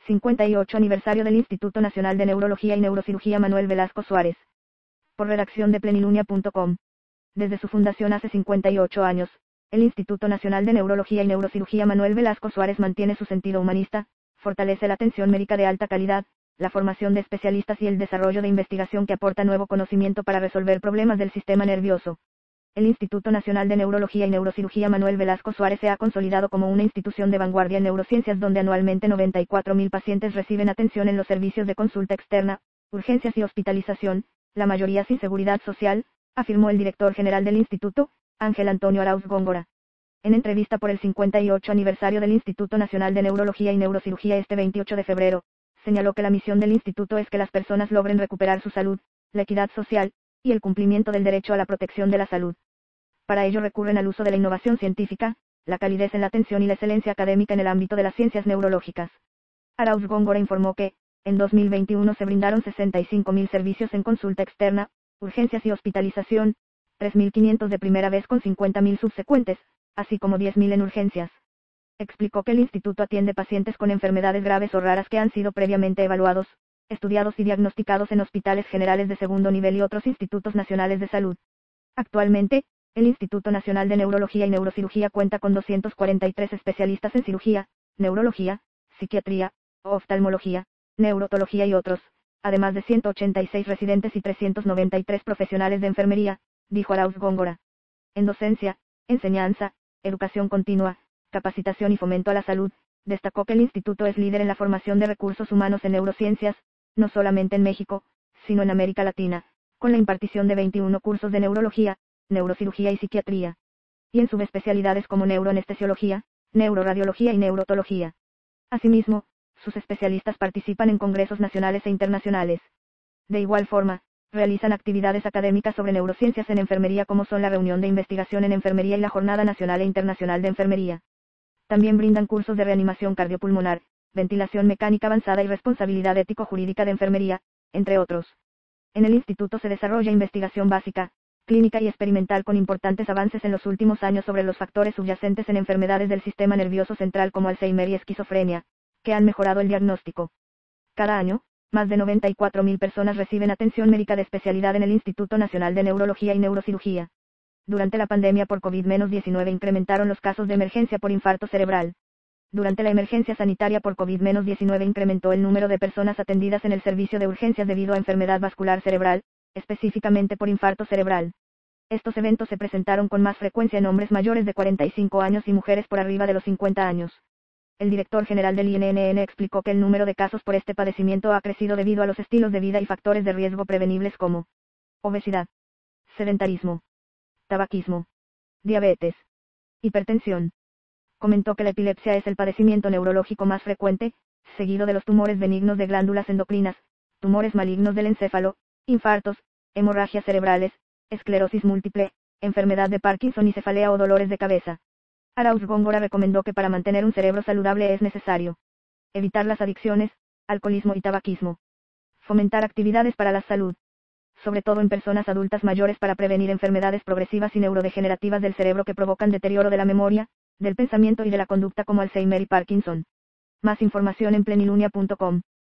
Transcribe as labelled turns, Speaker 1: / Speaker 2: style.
Speaker 1: 58 aniversario del Instituto Nacional de Neurología y Neurocirugía Manuel Velasco Suárez. Por redacción de plenilunia.com. Desde su fundación hace 58 años, el Instituto Nacional de Neurología y Neurocirugía Manuel Velasco Suárez mantiene su sentido humanista, fortalece la atención médica de alta calidad, la formación de especialistas y el desarrollo de investigación que aporta nuevo conocimiento para resolver problemas del sistema nervioso. El Instituto Nacional de Neurología y Neurocirugía Manuel Velasco Suárez se ha consolidado como una institución de vanguardia en neurociencias donde anualmente 94.000 pacientes reciben atención en los servicios de consulta externa, urgencias y hospitalización, la mayoría sin seguridad social, afirmó el director general del instituto, Ángel Antonio Arauz Góngora. En entrevista por el 58 aniversario del Instituto Nacional de Neurología y Neurocirugía este 28 de febrero, señaló que la misión del instituto es que las personas logren recuperar su salud, la equidad social, y el cumplimiento del derecho a la protección de la salud. Para ello recurren al uso de la innovación científica, la calidez en la atención y la excelencia académica en el ámbito de las ciencias neurológicas. Arauz Góngora informó que, en 2021 se brindaron 65.000 servicios en consulta externa, urgencias y hospitalización, 3.500 de primera vez con 50.000 subsecuentes, así como 10.000 en urgencias. Explicó que el instituto atiende pacientes con enfermedades graves o raras que han sido previamente evaluados, estudiados y diagnosticados en hospitales generales de segundo nivel y otros institutos nacionales de salud. Actualmente, el Instituto Nacional de Neurología y Neurocirugía cuenta con 243 especialistas en cirugía, neurología, psiquiatría, oftalmología, neurotología y otros, además de 186 residentes y 393 profesionales de enfermería, dijo Arauz Góngora. En docencia, enseñanza, educación continua, capacitación y fomento a la salud, destacó que el instituto es líder en la formación de recursos humanos en neurociencias, no solamente en México, sino en América Latina, con la impartición de 21 cursos de neurología, neurocirugía y psiquiatría, y en subespecialidades como neuroanestesiología, neuroradiología y neurotología. Asimismo, sus especialistas participan en congresos nacionales e internacionales. De igual forma, realizan actividades académicas sobre neurociencias en enfermería como son la reunión de investigación en enfermería y la Jornada Nacional e Internacional de Enfermería. También brindan cursos de reanimación cardiopulmonar, ventilación mecánica avanzada y responsabilidad ético-jurídica de enfermería, entre otros. En el instituto se desarrolla investigación básica, clínica y experimental con importantes avances en los últimos años sobre los factores subyacentes en enfermedades del sistema nervioso central como Alzheimer y esquizofrenia, que han mejorado el diagnóstico. Cada año, más de 94.000 personas reciben atención médica de especialidad en el Instituto Nacional de Neurología y Neurocirugía. Durante la pandemia por COVID-19 incrementaron los casos de emergencia por infarto cerebral. Durante la emergencia sanitaria por COVID-19 incrementó el número de personas atendidas en el servicio de urgencias debido a enfermedad vascular cerebral, específicamente por infarto cerebral. Estos eventos se presentaron con más frecuencia en hombres mayores de 45 años y mujeres por arriba de los 50 años. El director general del INNN explicó que el número de casos por este padecimiento ha crecido debido a los estilos de vida y factores de riesgo prevenibles como obesidad, sedentarismo, tabaquismo, diabetes, hipertensión. Comentó que la epilepsia es el padecimiento neurológico más frecuente, seguido de los tumores benignos de glándulas endocrinas, tumores malignos del encéfalo, infartos, hemorragias cerebrales, esclerosis múltiple, enfermedad de Parkinson y cefalea o dolores de cabeza. Arauz Góngora recomendó que para mantener un cerebro saludable es necesario evitar las adicciones, alcoholismo y tabaquismo. Fomentar actividades para la salud, sobre todo en personas adultas mayores para prevenir enfermedades progresivas y neurodegenerativas del cerebro que provocan deterioro de la memoria, del pensamiento y de la conducta como Alzheimer y Parkinson. Más información en plenilunia.com.